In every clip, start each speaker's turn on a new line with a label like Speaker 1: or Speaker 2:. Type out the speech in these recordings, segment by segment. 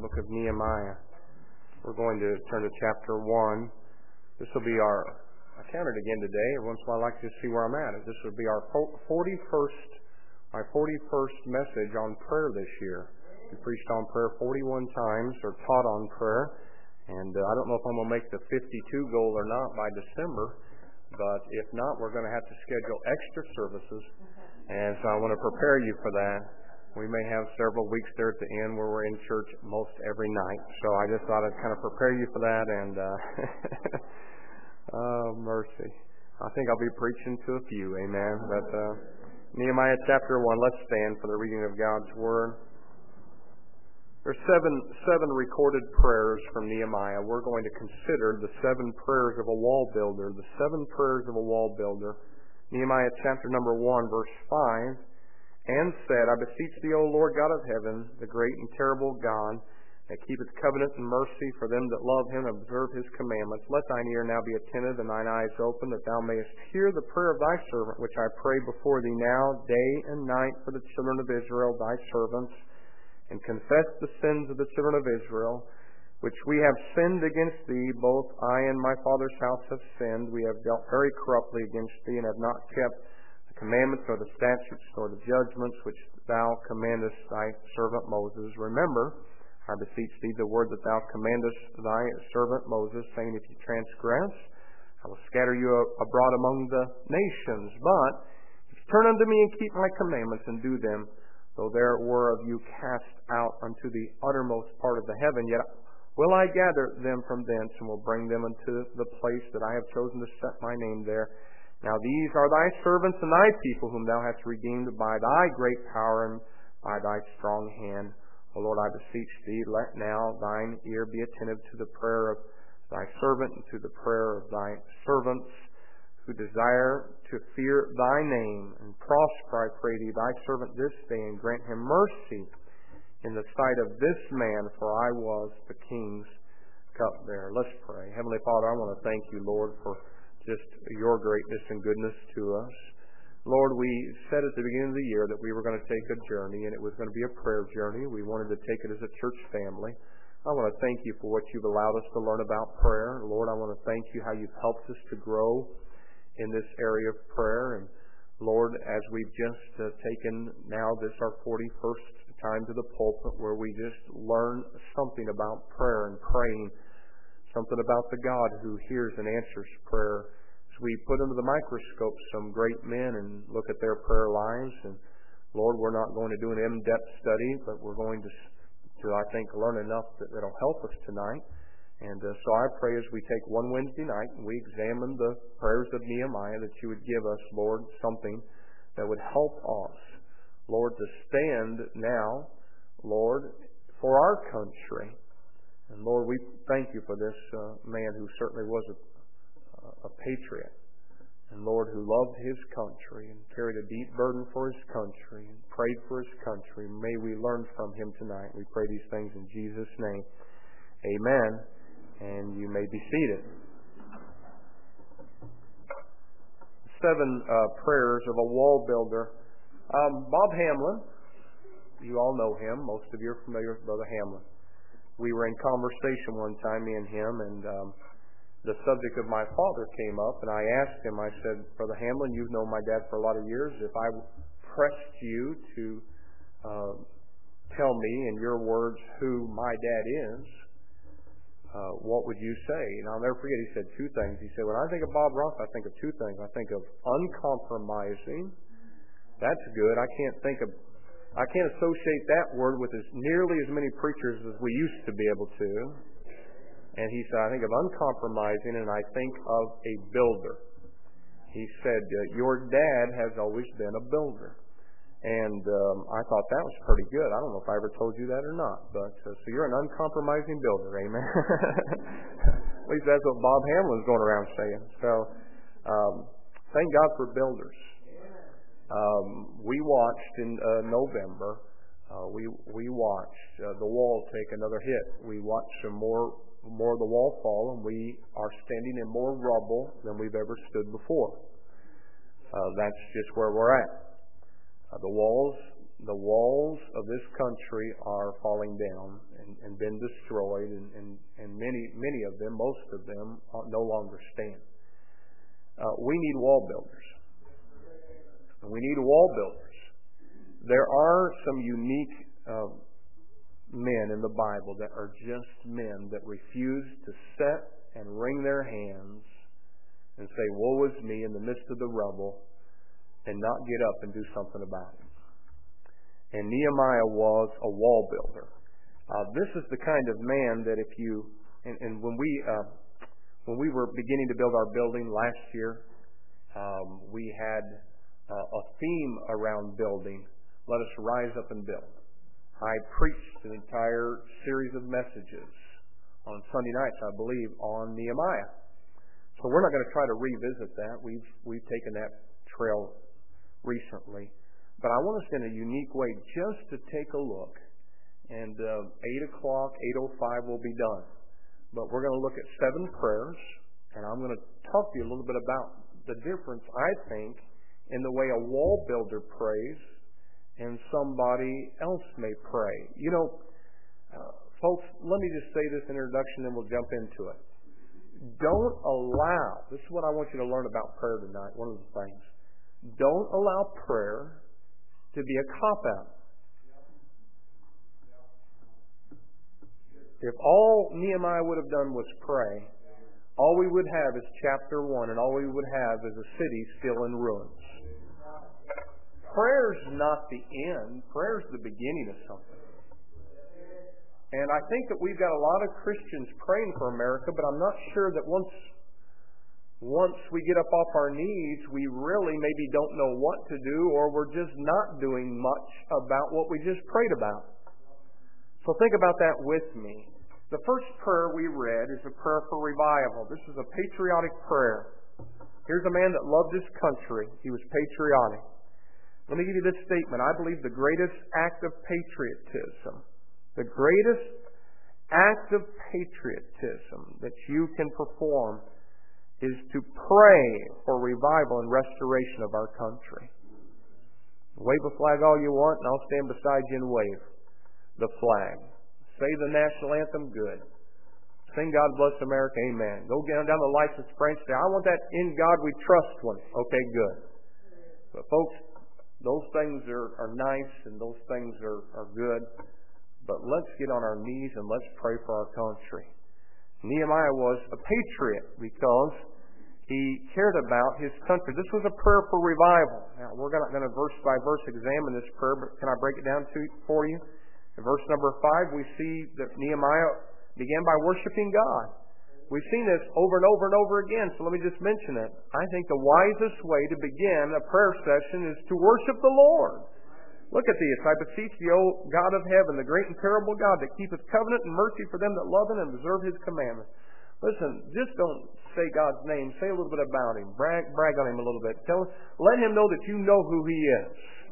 Speaker 1: book of Nehemiah. We're going to turn to chapter 1. This will be I counted again today. Every once in a while I like to see where I'm at. This will be my 41st message on prayer this year. We preached on prayer 41 times, or taught on prayer. And I don't know if I'm going to make the 52 goal or not by December. But if not, we're going to have to schedule extra services. And so I want to prepare you for that. We may have several weeks there at the end where we're in church most every night. So I just thought I'd kind of prepare you for that. And, oh, mercy. I think I'll be preaching to a few, amen. But Nehemiah chapter 1, let's stand for the reading of God's Word. There's seven recorded prayers from Nehemiah. We're going to consider the 7 prayers of a wall builder. The 7 prayers of a wall builder. Nehemiah chapter number 1, verse 5. And said, I beseech thee, O Lord God of heaven, the great and terrible God, that keepeth covenant and mercy for them that love him and observe his commandments. Let thine ear now be attentive and thine eyes open, that thou mayest hear the prayer of thy servant, which I pray before thee now, day and night, for the children of Israel, thy servants, and confess the sins of the children of Israel, which we have sinned against thee, both I and my father's house have sinned. We have dealt very corruptly against thee, and have not kept commandments, or the statutes, or the judgments which thou commandest thy servant Moses. Remember, I beseech thee, the word that thou commandest thy servant Moses, saying, if you transgress, I will scatter you abroad among the nations. But if you turn unto me and keep my commandments and do them, though there were of you cast out unto the uttermost part of the heaven, yet will I gather them from thence, and will bring them unto the place that I have chosen to set my name there. Now these are thy servants and thy people, whom thou hast redeemed by thy great power and by thy strong hand. O Lord, I beseech thee, let now thine ear be attentive to the prayer of thy servant, and to the prayer of thy servants, who desire to fear thy name. And prosper, I pray thee, thy servant this day, and grant him mercy in the sight of this man, for I was the king's cupbearer. Let's pray. Heavenly Father, I want to thank you, Lord, for just your greatness and goodness to us. Lord, we said at the beginning of the year that we were going to take a journey, and it was going to be a prayer journey. We wanted to take it as a church family. I want to thank you for what you've allowed us to learn about prayer. Lord, I want to thank you how you've helped us to grow in this area of prayer. And Lord, as we've just taken now this our 41st time to the pulpit, where we just learn something about prayer and praying, something about the God who hears and answers prayer. As we put under the microscope some great men and look at their prayer lives, and Lord, we're not going to do an in-depth study, but we're going to I think, learn enough that'll help us tonight. And so I pray as we take one Wednesday night and we examine the prayers of Nehemiah, that you would give us, Lord, something that would help us, Lord, to stand now, Lord, for our country. And Lord, we thank you for this man who certainly was a patriot. And Lord, who loved his country and carried a deep burden for his country and prayed for his country. May we learn from him tonight. We pray these things in Jesus' name. Amen. And you may be seated. 7 prayers of a wall builder. Bob Hamlin, you all know him. Most of you are familiar with Brother Hamlin. We were in conversation one time, me and him, and the subject of my father came up, and I asked him, I said, Brother Hamlin, you've known my dad for a lot of years. If I pressed you to tell me in your words who my dad is, what would you say? And I'll never forget, he said 2 things. He said, when I think of Bob Ross, I think of 2 things. I think of uncompromising. That's good. I can't associate that word with nearly as many preachers as we used to be able to. And he said, I think of uncompromising, and I think of a builder. He said, your dad has always been a builder. And I thought that was pretty good. I don't know if I ever told you that or not. But so you're an uncompromising builder, amen? At least that's what Bob Hamlin's going around saying. So thank God for builders. We watched in November, we watched the wall take another hit. We watched some more of the wall fall, and we are standing in more rubble than we've ever stood before. That's just where we're at. The walls of this country are falling down, and been destroyed, and many of them, most of them, no longer stand. We need wall builders. We need wall builders. There are some unique men in the Bible that are just men that refuse to set and wring their hands and say, "Woe is me," in the midst of the rubble, and not get up and do something about it. And Nehemiah was a wall builder. This is the kind of man that if you, and when we were beginning to build our building last year, we had a theme around building. Let us rise up and build. I preached an entire series of messages on Sunday nights, I believe, on Nehemiah. So we're not going to try to revisit that. We've taken that trail recently. But I want us in a unique way just to take a look. And 8 o'clock, 8:05 will be done. But we're going to look at 7 prayers. And I'm going to talk to you a little bit about the difference, I think, in the way a wall builder prays and somebody else may pray. You know, folks, let me just say this introduction and we'll jump into it. Don't allow, this is what I want you to learn about prayer tonight, one of the things. Don't allow prayer to be a cop-out. If all Nehemiah would have done was pray, all we would have is chapter 1, and all we would have is a city still in ruins. Prayer's not the end. Prayer's the beginning of something. And I think that we've got a lot of Christians praying for America, but I'm not sure that once we get up off our knees, we really maybe don't know what to do, or we're just not doing much about what we just prayed about. So think about that with me. The first prayer we read is a prayer for revival. This is a patriotic prayer. Here's a man that loved his country. He was patriotic. Let me give you this statement. I believe the greatest act of patriotism, the greatest act of patriotism that you can perform is to pray for revival and restoration of our country. Wave a flag all you want, and I'll stand beside you and wave the flag. Say the national anthem, good. Sing God Bless America, amen. Go down the license branch, say, I want that In God We Trust one. Okay, good. But folks, those things are nice and those things are good. But let's get on our knees and let's pray for our country. Nehemiah was a patriot because he cared about his country. This was a prayer for revival. Now, we're not going to verse by verse examine this prayer, but can I break it down for you? In verse number 5, we see that Nehemiah began by worshiping God. We've seen this over and over and over again, so let me just mention it. I think the wisest way to begin a prayer session is to worship the Lord. Look at this. I beseech thee, O God of heaven, the great and terrible God, that keepeth covenant and mercy for them that love him and observe his commandments. Listen, just don't say God's name. Say a little bit about him. Brag on him a little bit. Let him know that you know who he is.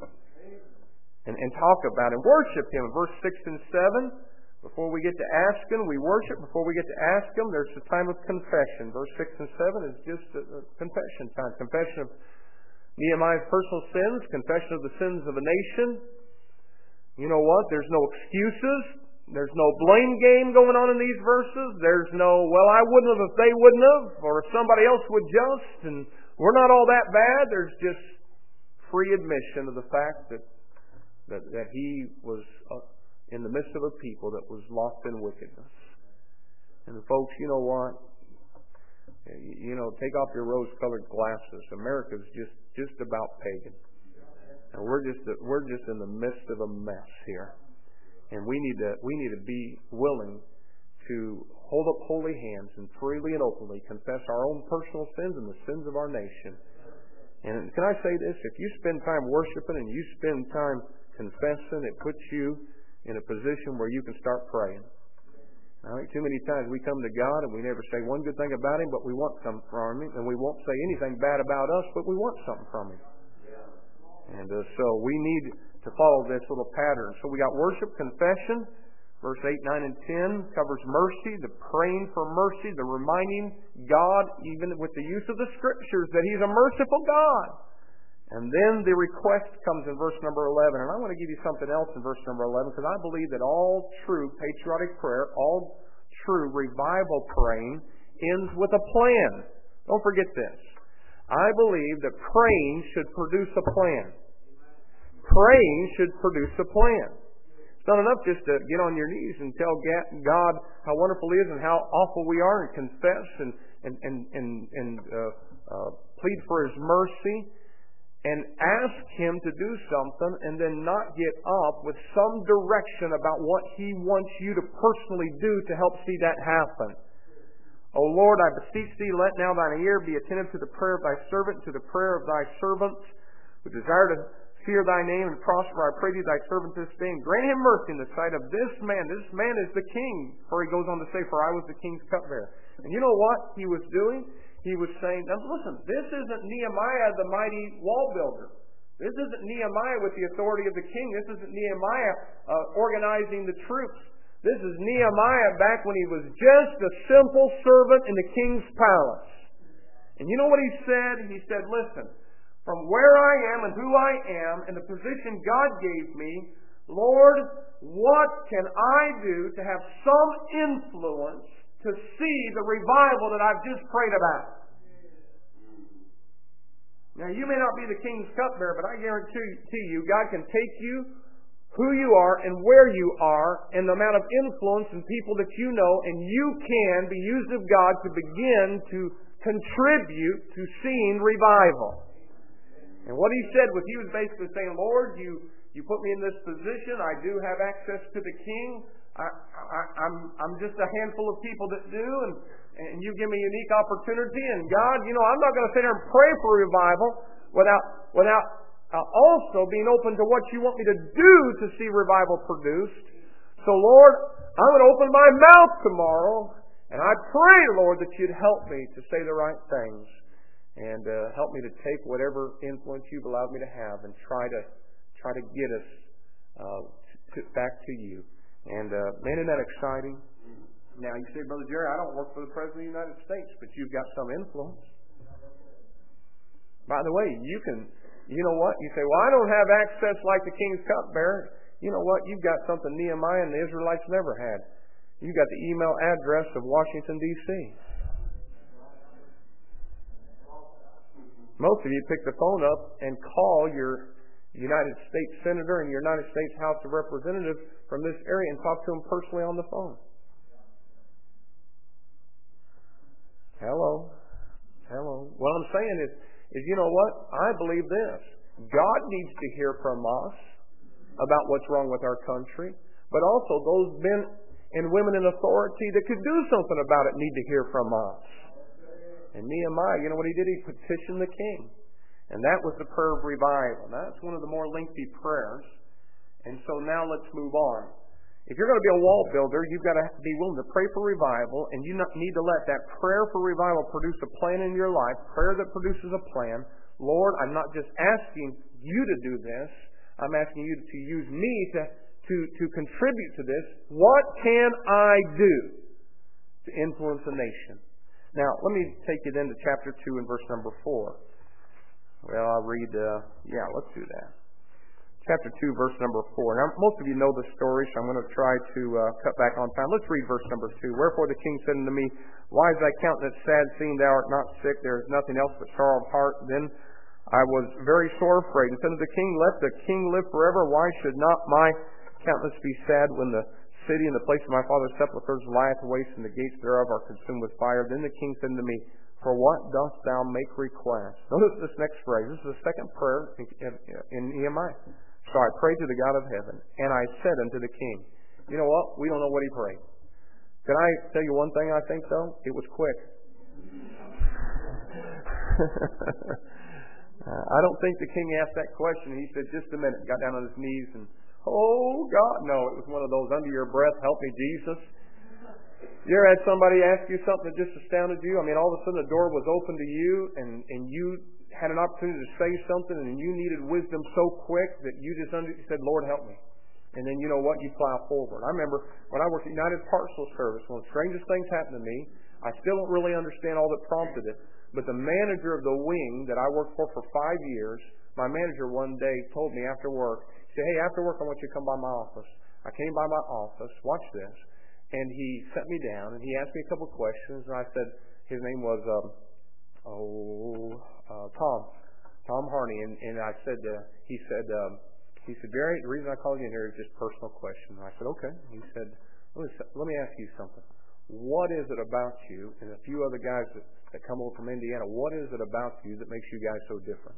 Speaker 1: And talk about him. Worship him. Verse 6 and 7. Before we get to ask him, we worship. Before we get to ask him, there's a time of confession. Verse 6 and 7 is just a confession time. Confession of Nehemiah's personal sins. Confession of the sins of a nation. You know what? There's no excuses. There's no blame game going on in these verses. There's no, well, I wouldn't have if they wouldn't have, or if somebody else would just, and we're not all that bad. There's just free admission of the fact that he was in the midst of a people that was lost in wickedness. And folks, you know what? Take off your rose-colored glasses. America's just about pagan, and we're just in the midst of a mess here. And we need to be willing to hold up holy hands and freely and openly confess our own personal sins and the sins of our nation. And can I say this? If you spend time worshiping and you spend time confessing, it puts you in a position where you can start praying. I think too many times we come to God and we never say one good thing about him, but we want something from him. And we won't say anything bad about us, but we want something from him. And so we need to follow this little pattern. So we got worship, confession. Verse 8, 9, and 10 covers mercy, the praying for mercy, the reminding God, even with the use of the Scriptures, that he's a merciful God. And then the request comes in verse number 11. And I want to give you something else in verse number 11, because I believe that all true patriotic prayer, all true revival praying ends with a plan. Don't forget this. I believe that praying should produce a plan. Praying should produce a plan. It's not enough just to get on your knees and tell God how wonderful He is and how awful we are, and confess and plead for His mercy, and ask Him to do something, and then not get up with some direction about what He wants you to personally do to help see that happen. O Lord, I beseech Thee, let now Thine ear be attentive to the prayer of Thy servant, to the prayer of Thy servants, who desire to fear Thy name and prosper. I pray Thee, Thy servant this day, and grant him mercy in the sight of this man. This man is the king. For he goes on to say, for I was the king's cupbearer. And you know what he was doing? He was saying, now listen, this isn't Nehemiah the mighty wall builder. This isn't Nehemiah with the authority of the king. This isn't Nehemiah organizing the troops. This is Nehemiah back when he was just a simple servant in the king's palace. And you know what he said? He said, listen, from where I am and who I am and the position God gave me, Lord, what can I do to have some influence to see the revival that I've just prayed about? Now, you may not be the king's cupbearer, but I guarantee you, God can take you, who you are and where you are, and the amount of influence and people that you know, and you can be used of God to begin to contribute to seeing revival. And what he said was, he was basically saying, Lord, you put me in this position. I do have access to the king. I'm just a handful of people that do, and you give me a unique opportunity. And God, I'm not going to sit there and pray for revival without also being open to what you want me to do to see revival produced. So, Lord, I'm going to open my mouth tomorrow, and I pray, Lord, that you'd help me to say the right things, and help me to take whatever influence you've allowed me to have and try to get us back to you. And man, isn't that exciting? Now, you say, Brother Jerry, I don't work for the President of the United States, but you've got some influence. By the way, you know what? You say, well, I don't have access like the king's cupbearer. You know what? You've got something Nehemiah and the Israelites never had. You've got the email address of Washington, D.C. Most of you pick the phone up and call your United States Senator and your United States House of Representatives from this area and talk to them personally on the phone. Hello. What I'm saying is you know what? I believe this. God needs to hear from us about what's wrong with our country, but also those men and women in authority that could do something about it need to hear from us. And Nehemiah, you know what he did? He petitioned the king. And that was the prayer of revival. That's one of the more lengthy prayers. And so now let's move on. If you're going to be a wall builder, you've got to be willing to pray for revival, and you need to let that prayer for revival produce a plan in your life, prayer that produces a plan. Lord, I'm not just asking you to do this. I'm asking you to use me to contribute to this. What can I do to influence a nation? Now, let me take you then to chapter 2 and verse number 4. Well, I'll read, let's do that. Chapter 2, verse number 4. Now, most of you know the story, so I'm going to try to cut back on time. Let's read verse number 2. Wherefore the king said unto me, why is thy countenance sad, seeing thou art not sick? There is nothing else but sorrow of heart. Then I was very sore afraid, and said unto the king, let the king live forever. Why should not my countenance be sad when the city and the place of my father's sepulchres lieth waste, and the gates thereof are consumed with fire? Then the king said unto me, for what dost thou make request? Notice this next phrase. This is the second prayer in Nehemiah. So I prayed to the God of heaven, and I said unto the king, you know what? We don't know what he prayed. Can I tell you one thing I think, though? It was quick. I don't think the king asked that question. He said, just a minute, got down on his knees and, oh, God. No, it was one of those under your breath, help me, Jesus. You ever had somebody ask you something that just astounded you? I mean, all of a sudden the door was open to you, and you had an opportunity to say something, and you needed wisdom so quick that you said, Lord, help me. And then you know what? You plow forward. I remember when I worked at United Parcel Service, one of the strangest things happened to me. I still don't really understand all that prompted it, but the manager of the wing that I worked for 5 years my manager one day told me after work, he said, hey, after work I want you to come by my office. I came by my office, watch this, and he sat me down and he asked me a couple of questions, and I said, his name was Tom Harney, and I said, he said, Jerry, the reason I called you in here is just personal question. And I said, okay. He said, let me ask you something. What is it about you and a few other guys that come over from Indiana, what is it about you that makes you guys so different?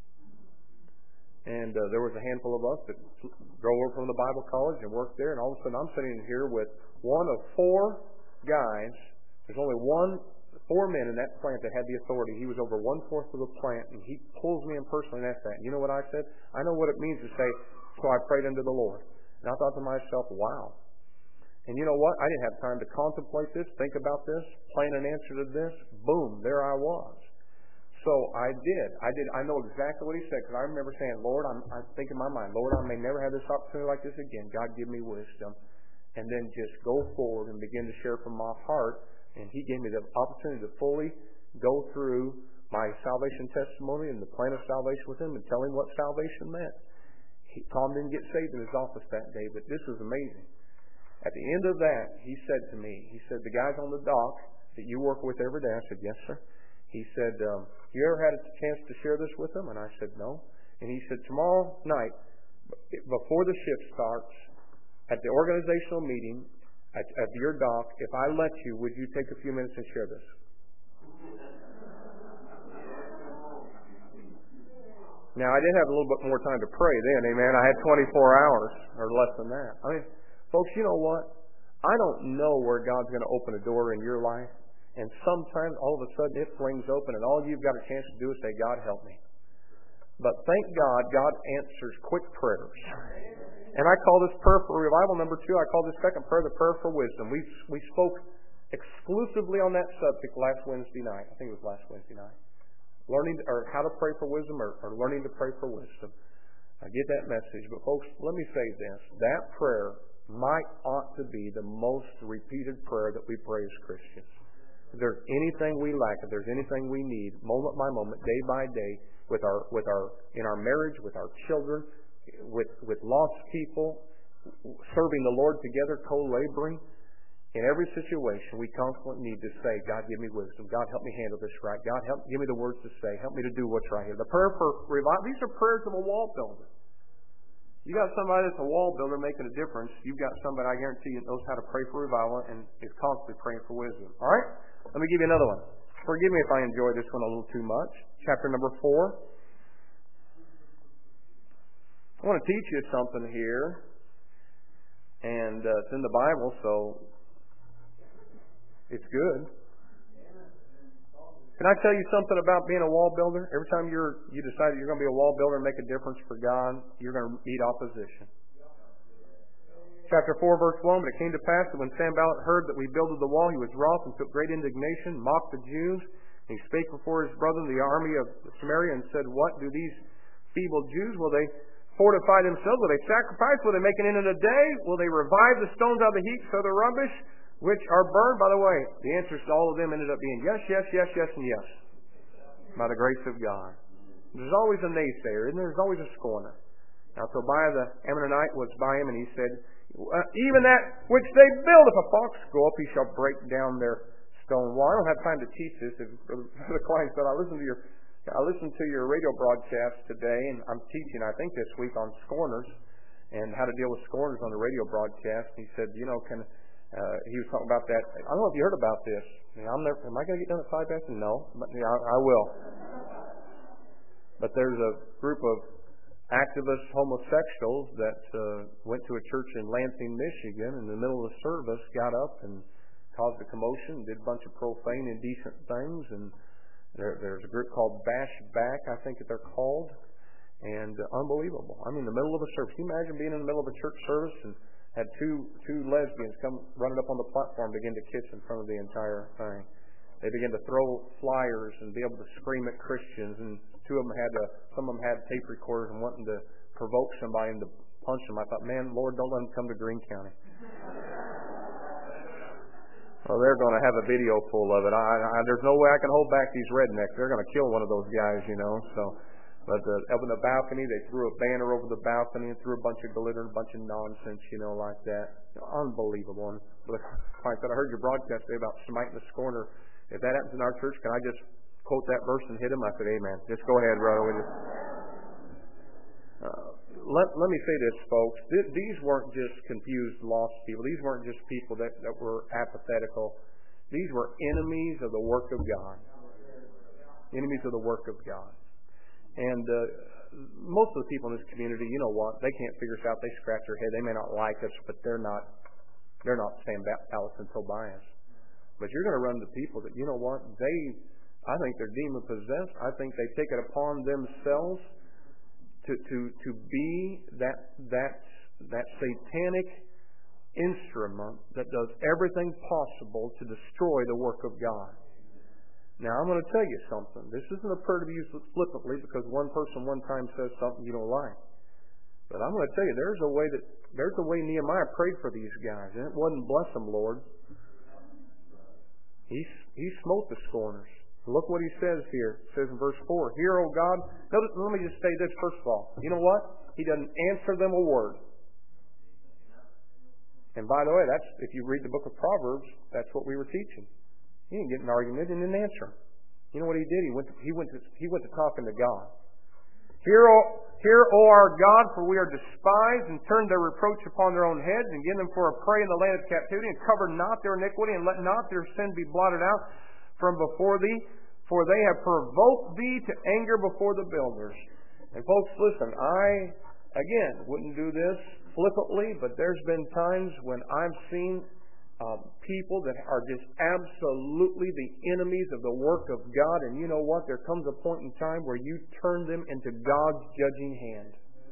Speaker 1: And there was a handful of us that drove over from the Bible college and worked there, and all of a sudden I'm sitting here with one of four guys. There's only four men in that plant that had the authority. He was over 1/4 of the plant, and he pulls me in personally and asked that. And you know what I said? I know what it means to say, so I prayed unto the Lord. And I thought to myself, wow. And you know what? I didn't have time to contemplate this, think about this, plan an answer to this. Boom, there I was. So I did. I know exactly what he said, because I remember saying, Lord, I think in my mind, Lord, I may never have this opportunity like this again. God, give me wisdom. And then just go forward and begin to share from my heart. And he gave me the opportunity to fully go through my salvation testimony and the plan of salvation with him and tell him what salvation meant. Tom didn't get saved in his office that day, but this was amazing. At the end of that, he said to me, he said, the guys on the dock that you work with every day, I said, yes, sir. He said, you ever had a chance to share this with them? And I said, no. And he said, tomorrow night, before the shift starts, at the organizational meeting, at your dock, if I let you, would you take a few minutes and share this? Now, I did have a little bit more time to pray then, amen. I had 24 hours or less than that. I mean, folks, you know what? I don't know where God's going to open a door in your life. And sometimes, all of a sudden, it flings open, and all you've got a chance to do is say, God, help me. But thank God, God answers quick prayers. And I call this prayer for revival. Number 2, I call this second prayer the prayer for wisdom. We spoke exclusively on that subject last Wednesday night. I think it was last Wednesday night. Learning, or how to pray for wisdom, or learning to pray for wisdom. I get that message. But folks, let me say this. That prayer ought to be the most repeated prayer that we pray as Christians. If there's anything we lack, if there's anything we need, moment by moment, day by day, in our marriage, with our children, with lost people, serving the Lord together, co-laboring, in every situation, we constantly need to say, God, give me wisdom. God, help me handle this right. God, give me the words to say. Help me to do what's right here. The prayer for revival, these are prayers of a wall builder. You got somebody that's a wall builder making a difference. You've got somebody, I guarantee you, knows how to pray for revival and is constantly praying for wisdom. All right? Let me give you another one. Forgive me if I enjoy this one a little too much. Chapter number 4. I want to teach you something here. And it's in the Bible, so it's good. Can I tell you something about being a wall builder? Every time you decide you're going to be a wall builder and make a difference for God, you're going to meet opposition. Chapter 4, verse 1, but it came to pass that when Sanballat heard that we builded the wall, he was wroth and took great indignation, mocked the Jews. And he spake before his brethren, the army of Samaria, and said, what do these feeble Jews? Will they fortify themselves? Will they sacrifice? Will they make an end in a day? Will they revive the stones out of the heaps of the rubbish, which are burned? By the way, the answers to all of them ended up being yes, yes, yes, yes, and yes. By the grace of God. There's always a naysayer, and there's always a scorner. Now Tobiah the Ammonite was by him, and he said, even that which they build, if a fox go up, he shall break down their stone wall. I don't have time to teach this. If the client said, I listened to your radio broadcast today, and I'm teaching, I think this week, on scorners and how to deal with scorners on the radio broadcast. He said, he was talking about that. I don't know if you heard about this. Am I going to get done at 5 after? No, but I will. But there's a group of activist homosexuals that went to a church in Lansing, Michigan, in the middle of the service, got up and caused a commotion, did a bunch of profane, indecent things, and there's a group called Bash Back, I think that they're called, and unbelievable. I mean, in the middle of a service. Can you imagine being in the middle of a church service and had two lesbians come running up on the platform, begin to kiss in front of the entire thing? They began to throw flyers and be able to scream at Christians, and some of them had tape recorders and wanting to provoke somebody and to punch them. I thought, man, Lord, don't let them come to Greene County. Well, they're going to have a video full of it. There's no way I can hold back these rednecks. They're going to kill one of those guys, So But up in the balcony, they threw a banner over the balcony and threw a bunch of glitter and a bunch of nonsense, like that. Unbelievable. And I heard your broadcast today about smiting the scorner. If that happens in our church, can I just quote that verse and hit him? I said, amen. Just go ahead, brother. Let me say this, folks. These weren't just confused, lost people. These weren't just people that were apathetical. These were enemies of the work of God. Enemies of the work of God. And most of the people in this community, you know what? They can't figure us out. They scratch their head. They may not like us, but they're not Sam Allison Tobias. But you're going to run into people that, you know what? I think they're demon possessed. I think they take it upon themselves to be that satanic instrument that does everything possible to destroy the work of God. Now, I'm going to tell you something. This isn't a prayer to be used flippantly because one person one time says something you don't like. But I'm going to tell you, there's a way Nehemiah prayed for these guys, and it wasn't bless them, Lord. He smote the scorners. Look what he says here. It says in verse 4, "Hear, O God." Notice, let me just say this first of all. You know what? He doesn't answer them a word. And by the way, if you read the book of Proverbs, that's what we were teaching. He didn't get an argument and didn't answer him. You know what he did? He went to talking to God. Hear, O our God, for we are despised, and turn their reproach upon their own heads, and give them for a prey in the land of captivity, and cover not their iniquity, and let not their sin be blotted out from before thee, for they have provoked thee to anger before the builders. And folks, listen, I, again, wouldn't do this flippantly, but there's been times when I've seen people that are just absolutely the enemies of the work of God. And you know what? There comes a point in time where you turn them into God's judging hand.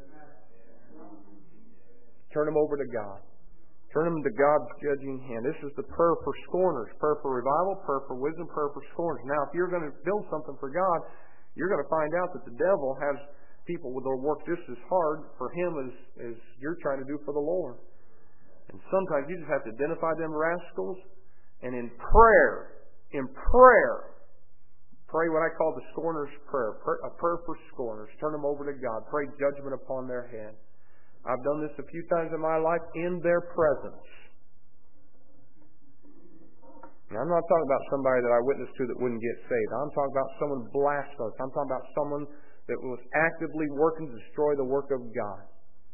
Speaker 1: Turn them over to God. Turn them to God's judging hand. This is the prayer for scorners. Prayer for revival, prayer for wisdom, prayer for scorners. Now, if you're going to build something for God, you're going to find out that the devil has people that will work just as hard for him as you're trying to do for the Lord. And sometimes you just have to identify them rascals, and in prayer, pray what I call the scorner's prayer, a prayer for scorners. Turn them over to God. Pray judgment upon their head. I've done this a few times in my life in their presence. Now, I'm not talking about somebody that I witnessed to that wouldn't get saved. I'm talking about someone blasphemous. I'm talking about someone that was actively working to destroy the work of God.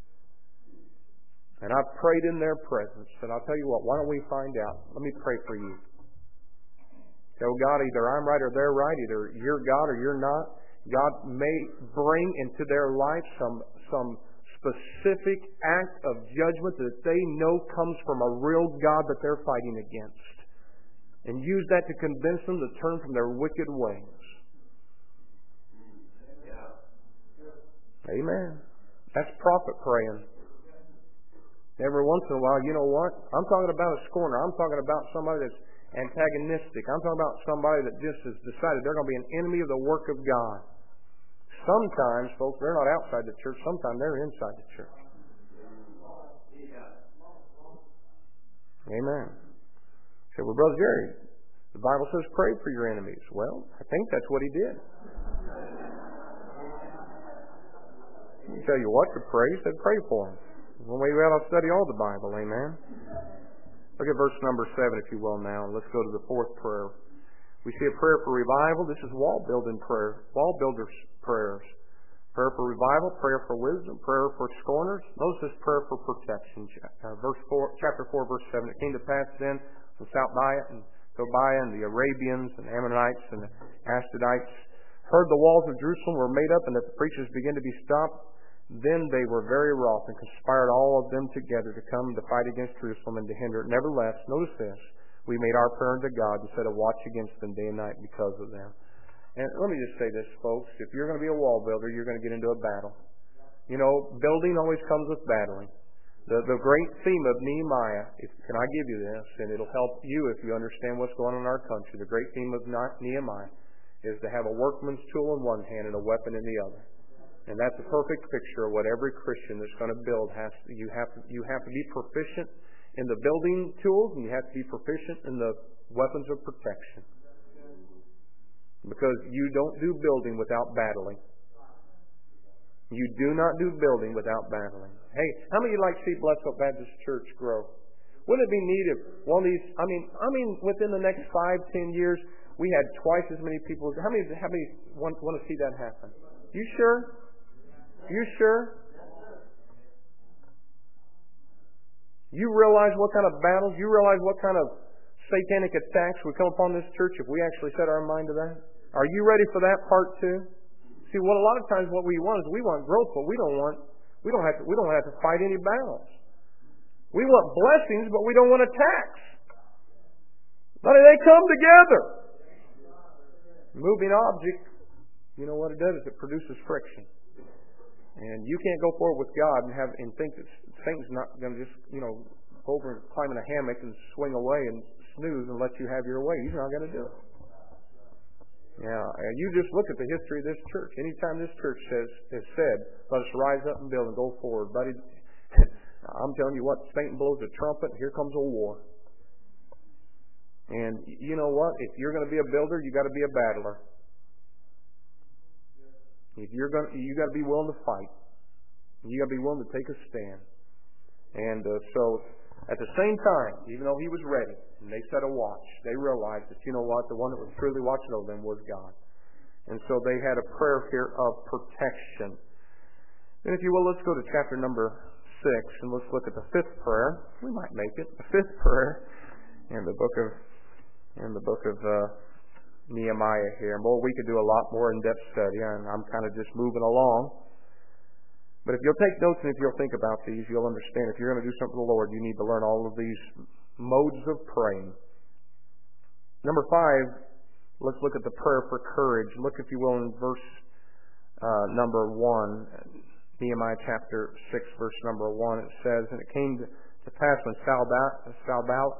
Speaker 1: And I've prayed in their presence. And I'll tell you what, why don't we find out? Let me pray for you. Say, oh God, either I'm right or they're right. Either you're God or you're not. God may bring into their life some specific act of judgment that they know comes from a real God that they're fighting against. And use that to convince them to turn from their wicked ways. Amen. That's prophet praying. Every once in a while, you know what? I'm talking about a scorner. I'm talking about somebody that's antagonistic. I'm talking about somebody that just has decided they're going to be an enemy of the work of God. Sometimes, folks, they're not outside the church. Sometimes they're inside the church. Amen. Say, well, Brother Jerry, the Bible says pray for your enemies. Well, I think that's what he did. I tell you what to pray. He said pray for them. One way we ought to study all the Bible, amen. Look at verse number 7, if you will, now. Let's go to the fourth prayer. We see a prayer for revival. This is wall building prayer, wall builders' prayers. Prayer for revival, prayer for wisdom, prayer for scorners. Notice this prayer for protection. Chapter 4, verse 7. It came to pass then from Tobiah and the Arabians and Ammonites and the Ashdodites heard the walls of Jerusalem were made up and that the preachers began to be stopped. Then they were very wroth and conspired all of them together to come to fight against Jerusalem and to hinder it. Nevertheless, notice this, we made our prayer unto God to set a watch against them day and night because of them. And let me just say this, folks. If you're going to be a wall builder, you're going to get into a battle. You know, building always comes with battling. The great theme of Nehemiah, can I give you this, and it'll help you if you understand what's going on in our country. The great theme of Nehemiah is to have a workman's tool in one hand and a weapon in the other. And that's a perfect picture of what every Christian that's going to build has to. You have to be proficient in the building tools, and you have to be proficient in the weapons of protection. Because you don't do building without battling. You do not do building without battling. Hey, how many of you like to see Blessed Hope Baptist Church grow? Wouldn't it be neat if one of these, I mean, within the next 5-10 years, we had twice as many people. How many want to see that happen? You sure? You sure? You realize what kind of battles, you realize what kind of satanic attacks would come upon this church if we actually set our mind to that? Are you ready for that part too? See, what a lot of times what we want is we want growth, but we don't have to fight any battles. We want blessings, but we don't want attacks. But they come together. Moving object, you know what it does? It produces friction. And you can't go forward with God and think that Satan's not going to just, go over and climb in a hammock and swing away and snooze and let you have your way. He's not going to do it. Yeah, and you just look at the history of this church. Anytime this church has said, let us rise up and build and go forward, buddy, I'm telling you what, Satan blows a trumpet, here comes a war. And you know what? If you're going to be a builder, you got to be a battler. If you got to be willing to fight. You got to be willing to take a stand. And so, at the same time, even though he was ready, and they set a watch, they realized that, you know what, the one that was truly watching over them was God. And so they had a prayer here of protection. And if you will, let's go to chapter number 6, and let's look at the 5th prayer. We might make it. The 5th prayer in the book of Nehemiah here. And boy, we could do a lot more in-depth study, and I'm kind of just moving along. But if you'll take notes and if you'll think about these, you'll understand. If you're going to do something for the Lord, you need to learn all of these modes of praying. Number 5, let's look at the prayer for courage. Look, if you will, in verse number 1, Nehemiah chapter 6, verse number 1. It says, and it came to pass when Sanballat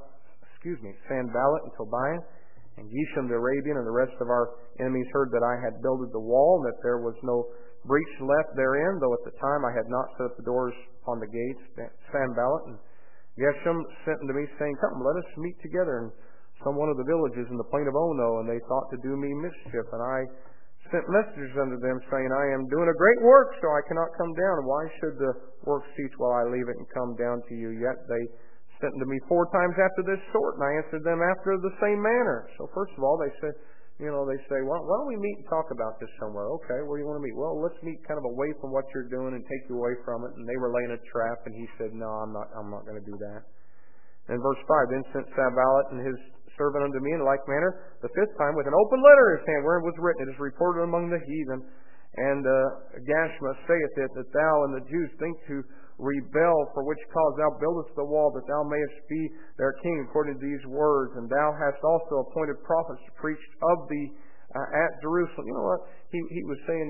Speaker 1: and Tobiah and Geshem the Arabian and the rest of our enemies heard that I had builded the wall, and that there was no breach left therein, though at the time I had not set up the doors upon the gates. Sanballat and Geshem sent unto me, saying, come, let us meet together in some one of the villages in the plain of Ono, and they thought to do me mischief. And I sent messengers unto them, saying, I am doing a great work, so I cannot come down. And why should the work cease while I leave it and come down to you? Yet they sent unto me 4 times after this sort, and I answered them after the same manner. So first of all, they said, they say, well, why don't we meet and talk about this somewhere? Okay, where do you want to meet? Well, let's meet kind of away from what you're doing and take you away from it. And they were laying a trap, and he said, no, I'm not going to do that. And verse 5, then sent Sanballat and his servant unto me in like manner the 5th time with an open letter in his hand, wherein was written, it is reported among the heathen. And Geshem saith it, that thou and the Jews think to rebel, for which cause thou buildest the wall, that thou mayest be their king, according to these words. And thou hast also appointed prophets to preach of thee at Jerusalem. You know what? He was saying,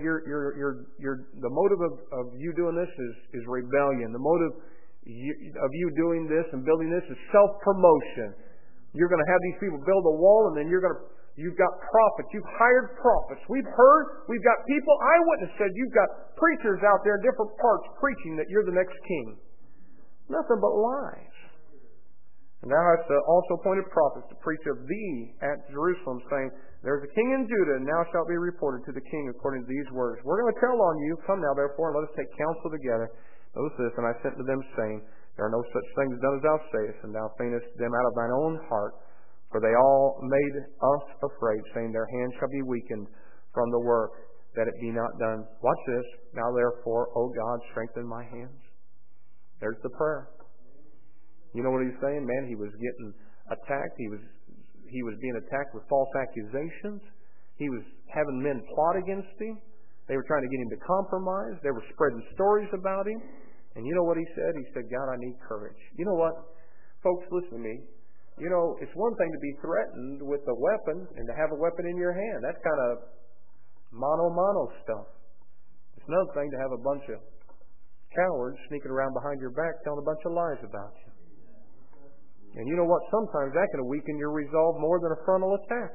Speaker 1: the motive of you doing this is rebellion. The motive of you doing this and building this is self-promotion. You're going to have these people build a wall, and then you've got prophets. You've hired prophets. We've got people, eyewitnesses said you've got preachers out there in different parts preaching that you're the next king. Nothing but lies. And thou hast also appointed prophets to preach of thee at Jerusalem, saying, there's a king in Judah, and now shalt be reported to the king according to these words. We're going to tell on you. Come now, therefore, and let us take counsel together. Notice this, and I sent to them, saying, there are no such things done as thou sayest, and thou feignest them out of thine own heart. For they all made us afraid, saying, their hands shall be weakened from the work, that it be not done. Watch this. Now therefore, O God, strengthen my hands. There's the prayer. You know what he's saying? Man, he was getting attacked. He was being attacked with false accusations. He was having men plot against him. They were trying to get him to compromise. They were spreading stories about him. And you know what he said? He said, God, I need courage. You know what? Folks, listen to me. It's one thing to be threatened with a weapon and to have a weapon in your hand. That's kind of mano stuff. It's another thing to have a bunch of cowards sneaking around behind your back telling a bunch of lies about you. And you know what? Sometimes that can weaken your resolve more than a frontal attack.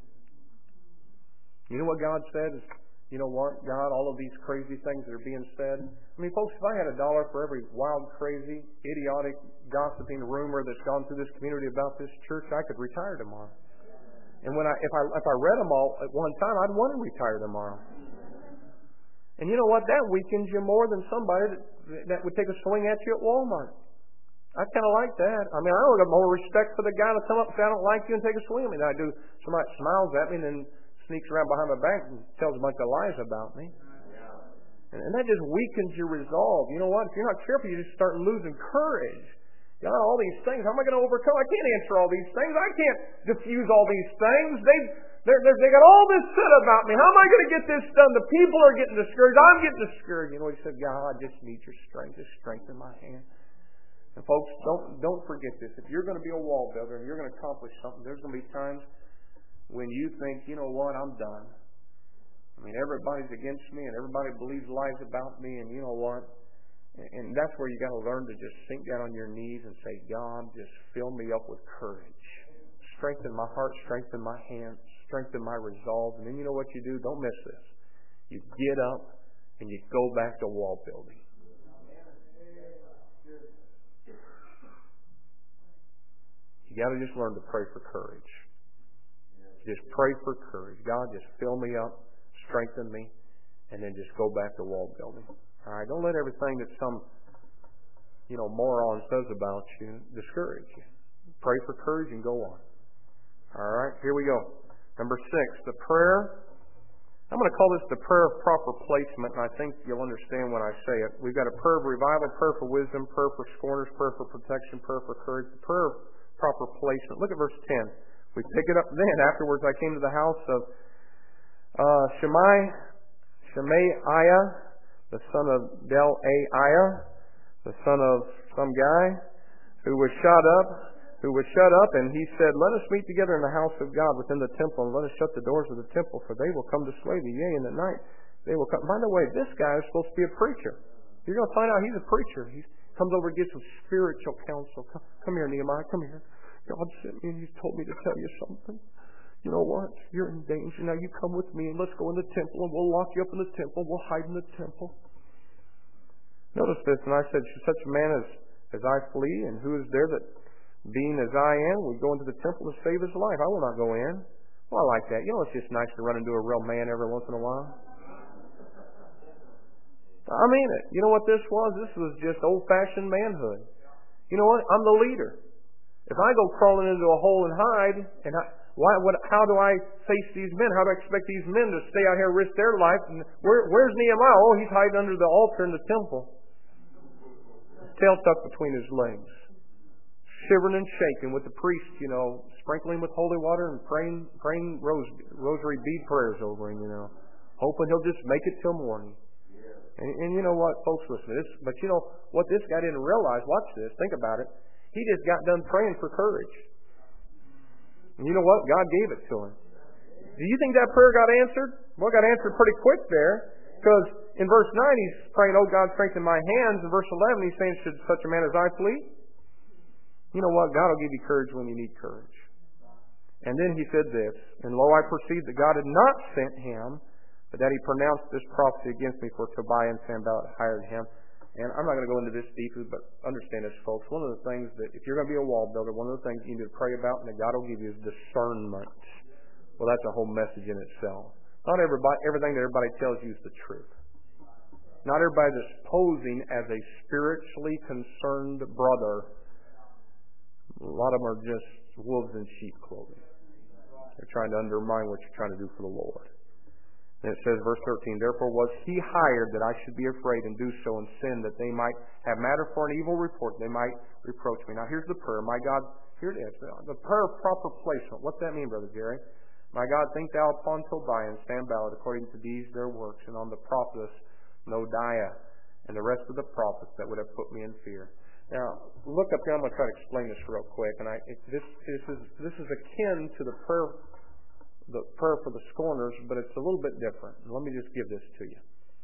Speaker 1: You know what God said is, you know what, God, all of these crazy things that are being said. I mean, folks, if I had $1 for every wild, crazy, idiotic, gossiping rumor that's gone through this community about this church, I could retire tomorrow. And if I read them all at one time, I'd want to retire tomorrow. And you know what? That weakens you more than somebody that would take a swing at you at Walmart. I kind of like that. I mean, I don't have more respect for the guy to come up and say, I don't like you, and take a swing at me than I do somebody that smiles at me and then sneaks around behind my back and tells a bunch of lies about me. And that just weakens your resolve. You know what? If you're not careful, you just start losing courage. God, all these things, how am I going to overcome? I can't answer all these things. I can't diffuse all these things. They got all this said about me. How am I going to get this done? The people are getting discouraged. I'm getting discouraged. You know, he said, God, I just need your strength. Just strengthen my hand. And folks, don't forget this. If you're going to be a wall builder and you're going to accomplish something, there's going to be times when you think, you know what, I'm done. I mean, everybody's against me and everybody believes lies about me, and you know what? And that's where you got to learn to just sink down on your knees and say, God, just fill me up with courage. Strengthen my heart, strengthen my hands, strengthen my resolve. And then you know what you do? Don't miss this. You get up and you go back to wall building. You got to just learn to pray for courage. Just pray for courage. God, just fill me up, strengthen me, and then just go back to wall building. All right, don't let everything that some, moron says about you discourage you. Pray for courage and go on. All right, here we go. Number 6, the prayer. I'm going to call this the prayer of proper placement, and I think you'll understand when I say it. We've got a prayer of revival, prayer for wisdom, prayer for scorners, prayer for protection, prayer for courage, the prayer of proper placement. Look at verse 10. We pick it up then. Afterwards, I came to the house of Shemaiah, the son of Delaiah, the son of some guy, who was shut up, and he said, let us meet together in the house of God within the temple, and let us shut the doors of the temple, for they will come to slay thee, yea, in the night they will come. By the way, this guy is supposed to be a preacher. You're going to find out he's a preacher. He comes over and gives some spiritual counsel. Come here, Nehemiah, come here. God sent me and He's told me to tell you something. You know what? You're in danger. Now you come with me and let's go in the temple and we'll lock you up in the temple. We'll hide in the temple. Notice this. And I said, should such a man as I flee? And who is there that, being as I am, would go into the temple to save his life? I will not go in. Well, I like that. You know, it's just nice to run into a real man every once in a while. I mean it. You know what this was? This was just old-fashioned manhood. You know what? I'm the leader. If I go crawling into a hole and hide, and how do I face these men? How do I expect these men to stay out here and risk their life? And where's Nehemiah? Oh, he's hiding under the altar in the temple. His tail tucked between his legs. Shivering and shaking with the priest, sprinkling with holy water and praying rosary bead prayers over him, hoping he'll just make it till morning. And you know what, folks, listen to this. But you know what this guy didn't realize? Watch this. Think about it. He just got done praying for courage. And you know what? God gave it to him. Do you think that prayer got answered? Well, it got answered pretty quick there. Because in verse 9, he's praying, oh, God, strengthen my hands. In verse 11, he's saying, should such a man as I flee? You know what? God will give you courage when you need courage. And then he said this, and lo, I perceived that God had not sent him, but that he pronounced this prophecy against me, for Tobiah and Sanballat hired him. And I'm not going to go into this deeply, but understand this, folks. One of the things that, if you're going to be a wall builder, one of the things you need to pray about and that God will give you is discernment. Well, that's a whole message in itself. Not everything that everybody tells you is the truth. Not everybody that's posing as a spiritually concerned brother. A lot of them are just wolves in sheep clothing. They're trying to undermine what you're trying to do for the Lord. And it says, verse 13, therefore was he hired that I should be afraid and do so and sin, that they might have matter for an evil report, they might reproach me. Now here's the prayer. My God, here it is. The prayer of proper placement. What's that mean, Brother Gary? My God, think thou upon Tobiah and Sanballat according to these their works, and on the prophetess Noadiah and the rest of the prophets that would have put me in fear. Now, look up here. I'm going to try to explain this real quick. And this is akin to the prayer for the scorners, but it's a little bit different. Let me just give this to you.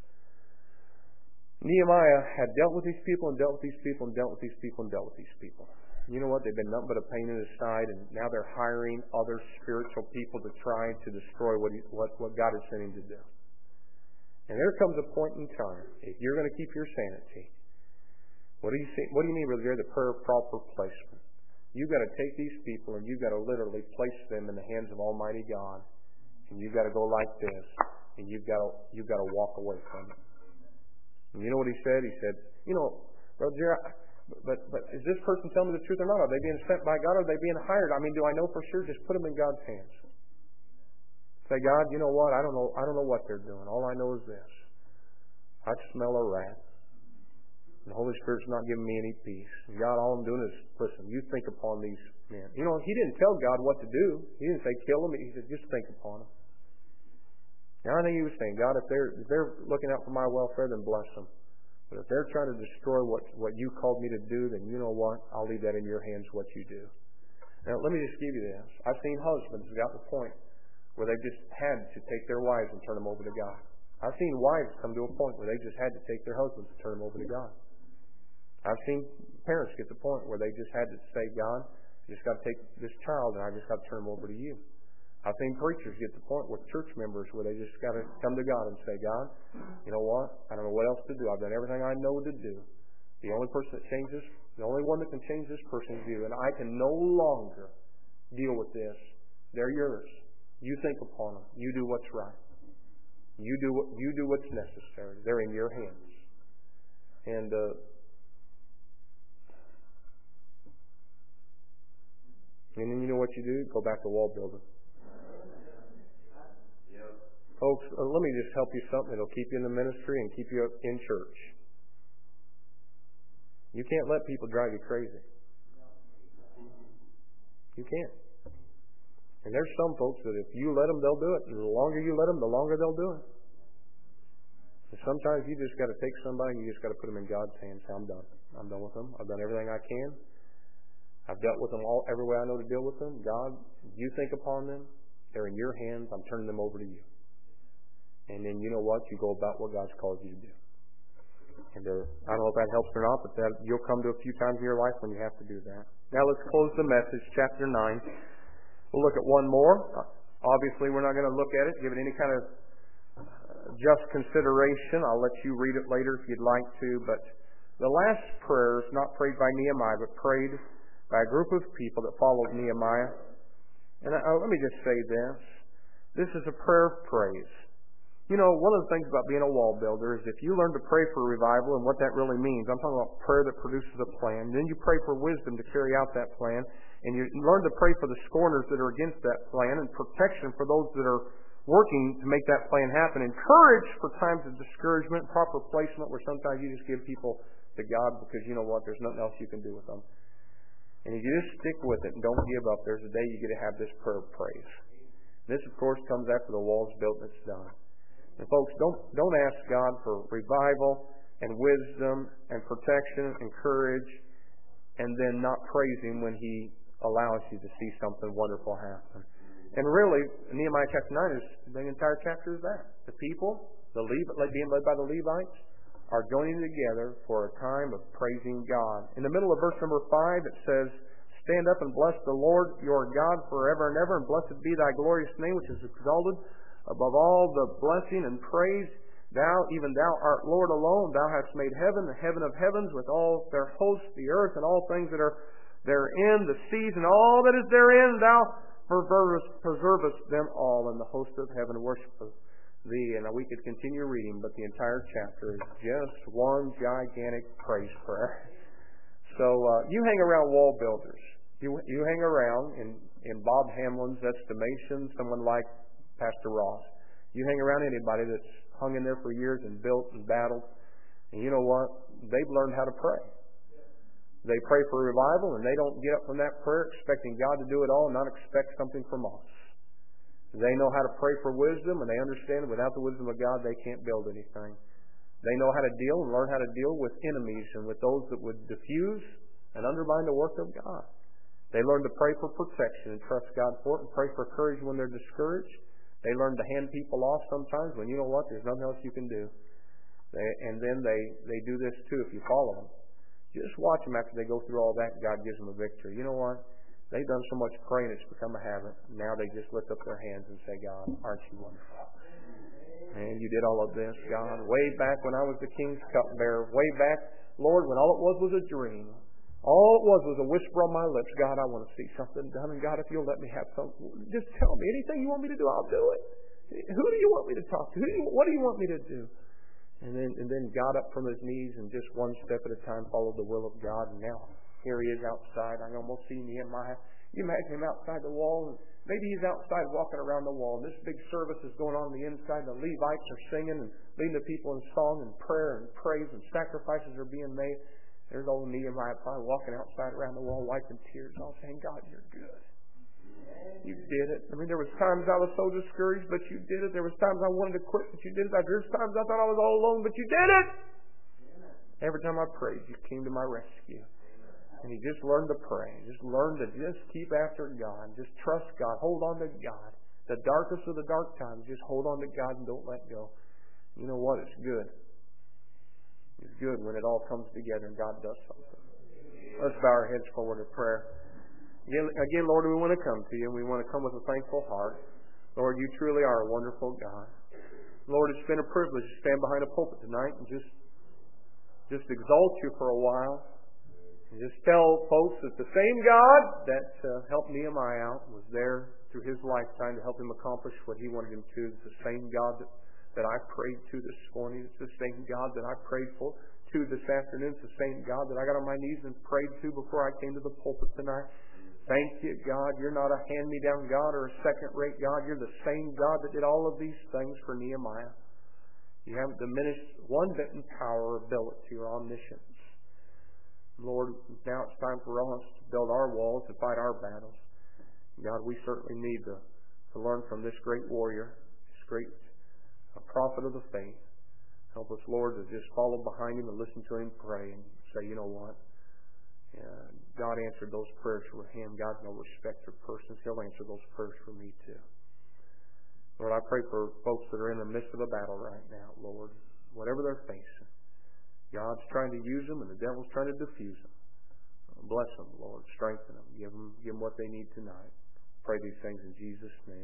Speaker 1: Nehemiah had dealt with these people and dealt with these people and dealt with these people and dealt with these people. You know what? They've been nothing but a pain in his side, and now they're hiring other spiritual people to try to destroy what God has sent him to do. And there comes a point in time, if you're going to keep your sanity, what do you mean, Brother Gary? The prayer of proper placement. You've got to take these people and you've got to literally place them in the hands of Almighty God. And you've got to go like this. and you've got to walk away from it. And you know what he said? He said, Brother Jerry, but is this person telling me the truth or not? Are they being sent by God or are they being hired? I mean, do I know for sure? Just put them in God's hands. Say, God, you know what? I don't know what they're doing. All I know is this. I smell a rat. And the Holy Spirit's not giving me any peace. And God, all I'm doing is, listen, you think upon these men. He didn't tell God what to do. He didn't say kill them. He said, just think upon them. Now, I think he was saying, God, if they're looking out for my welfare, then bless them. But if they're trying to destroy what you called me to do, then you know what? I'll leave that in your hands, what you do. Now, let me just give you this. I've seen husbands who got to the point where they just had to take their wives and turn them over to God. I've seen wives come to a point where they just had to take their husbands and turn them over to God. I've seen parents get to the point where they just had to say, God, I just got to take this child and I just got to turn him over to you. I've seen preachers get to the point with church members where they just got to come to God and say, God, you know what? I don't know what else to do. I've done everything I know to do. The only person that changes, the only one that can change this person is you. And I can no longer deal with this. They're yours. You think upon them. You do what's right. You do what's necessary. They're in your hands. And then you know what you do? Go back to wall building. Folks, let me just help you something that'll keep you in the ministry and keep you in church. You can't let people drive you crazy. You can't. And there's some folks that if you let them, they'll do it. And the longer you let them, the longer they'll do it. And sometimes you just got to take somebody and you just got to put them in God's hands. I'm done. I'm done with them. I've done everything I can. I've dealt with them every way I know to deal with them. God, you think upon them. They're in your hands. I'm turning them over to you. And then you know what? You go about what God's called you to do. And I don't know if that helps or not, but you'll come to a few times in your life when you have to do that. Now let's close the message, chapter 9. We'll look at one more. Obviously, we're not going to look at it, give it any kind of just consideration. I'll let you read it later if you'd like to. But the last prayer is not prayed by Nehemiah, but prayed by a group of people that followed Nehemiah. And let me just say this. This is a prayer of praise. One of the things about being a wall builder is if you learn to pray for revival and what that really means, I'm talking about prayer that produces a plan, then you pray for wisdom to carry out that plan, and you learn to pray for the scorners that are against that plan, and protection for those that are working to make that plan happen, and courage for times of discouragement, proper placement where sometimes you just give people to God because you know what, there's nothing else you can do with them. And if you just stick with it and don't give up, there's a day you get to have this prayer of praise. This, of course, comes after the wall's built and it's done. And folks, don't ask God for revival and wisdom and protection and courage and then not praise Him when He allows you to see something wonderful happen. And really, Nehemiah chapter 9 is the entire chapter is that. The people, being led by the Levites, are joining together for a time of praising God. In the middle of verse number 5, it says, Stand up and bless the Lord your God forever and ever, and blessed be thy glorious name, which is exalted above all the blessing and praise. Thou, even thou art Lord alone. Thou hast made heaven, the heaven of heavens, with all their hosts, the earth, and all things that are therein, the seas, and all that is therein. Thou preservest them all, and the host of heaven worshipeth thee. And we could continue reading, but the entire chapter is just one gigantic praise prayer. So you hang around wall builders. You hang around, in Bob Hamlin's estimation, someone like Pastor Ross. You hang around anybody that's hung in there for years and built and battled, and you know what? They've learned how to pray. They pray for revival, and they don't get up from that prayer expecting God to do it all and not expect something from us. They know how to pray for wisdom, and they understand without the wisdom of God, they can't build anything. They know how to deal and learn how to deal with enemies and with those that would diffuse and undermine the work of God. They learn to pray for protection and trust God for it, and pray for courage when they're discouraged. They learn to hand people off sometimes when you know what, there's nothing else you can do. And then they do this too if you follow them. Just watch them after they go through all that, God gives them a victory. You know what? They've done so much praying, it's become a habit. Now they just lift up their hands and say, God, aren't you wonderful? And you did all of this, God. Way back when I was the king's cupbearer. Way back, Lord, when all it was a dream. All it was a whisper on my lips. God, I want to see something done. And God, if you'll let me have something, just tell me anything you want me to do, I'll do it. Who do you want me to talk to? What do you want me to do? And then got up from his knees and just one step at a time followed the will of God. And now here he is outside. I can almost see Nehemiah. You imagine him outside the wall. And maybe he's outside walking around the wall. And this big service is going on the inside. The Levites are singing and leading the people in song and prayer and praise, and sacrifices are being made. There's old Nehemiah probably walking outside around the wall, wiping tears off, saying, God, you're good. You did it. I mean, there was times I was so discouraged, but you did it. There was times I wanted to quit, but you did it. There was times I thought I was all alone, but you did it. Every time I prayed, you came to my rescue. And he just learned to pray. Just learned to just keep after God. Just trust God. Hold on to God. The darkest of the dark times, just hold on to God and don't let go. You know what? It's good. It's good when it all comes together and God does something. Let's bow our heads forward in prayer. Again, Lord, we want to come to you, and we want to come with a thankful heart. Lord, you truly are a wonderful God. Lord, it's been a privilege to stand behind a pulpit tonight and just exalt you for a while. And just tell folks that the same God that helped Nehemiah out was there through his lifetime to help him accomplish what he wanted him to. It's the same God that I prayed to this morning. It's the same God that I prayed to this afternoon. It's the same God that I got on my knees and prayed to before I came to the pulpit tonight. Thank you, God. You're not a hand-me-down God or a second-rate God. You're the same God that did all of these things for Nehemiah. You haven't diminished one bit in power or ability or omniscience. Lord, now it's time for us to build our walls and fight our battles. God, we certainly need to learn from this great warrior, this great prophet of the faith. Help us, Lord, to just follow behind him and listen to him pray and say, you know what? God answered those prayers for him. God's no respecter of persons. He'll answer those prayers for me too. Lord, I pray for folks that are in the midst of a battle right now, Lord. Whatever they're facing, God's trying to use them and the devil's trying to defuse them. Bless them, Lord. Strengthen them. Give them what they need tonight. Pray these things in Jesus' name.